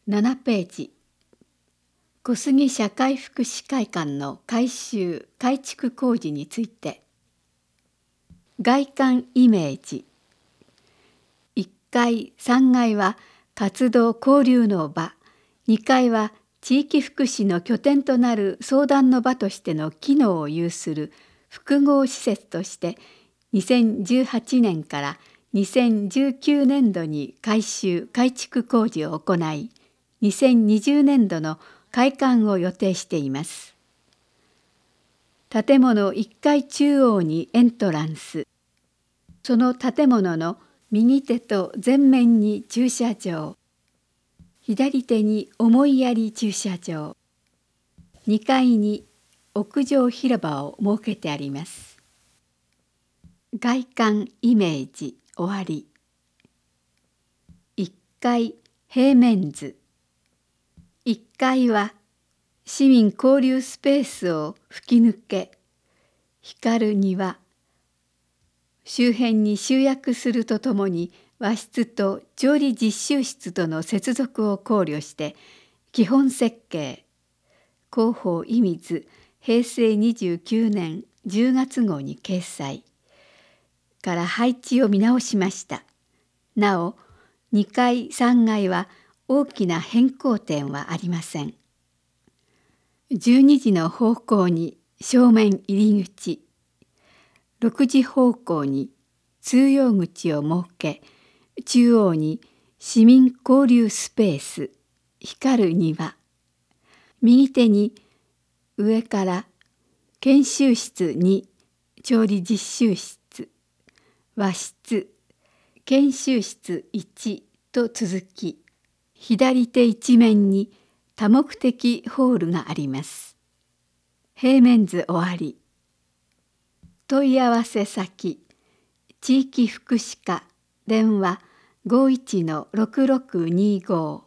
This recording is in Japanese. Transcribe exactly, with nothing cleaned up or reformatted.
ななページ、小杉社会福祉会館の改修・改築工事について。外観イメージ。いっかい、さんがいは活動交流の場、にかいは地域福祉の拠点となる相談の場としての機能を有する複合施設としてにせんじゅうはちねんからにせんじゅうきゅうねんどに改修・改築工事を行い、にせんにじゅうねんどの開館を予定しています。建物いっかい中央にエントランス、その建物の右手と前面に駐車場、左手に思いやり駐車場、にかいに屋上広場を設けてあります。外観イメージ終わり。いっかい平面図。いっかいは市民交流スペースを吹き抜け、光る庭、周辺に集約するとともに和室と調理実習室との接続を考慮して基本設計、広報意味図へいせいにじゅうきゅうねんじゅうがつごうに掲載から配置を見直しました。なお、にかい、さんがいは大きな変更点はありません。じゅうにじの方向に正面入り口、ろくじ方向に通用口を設け、中央に市民交流スペース、光る庭、右手に上から研修室に調理実習室、和室、研修室いちと続き、左手一面に多目的ホールがあります。平面図終わり。問い合わせ先、地域福祉課、電話 ごいちのろくろくにご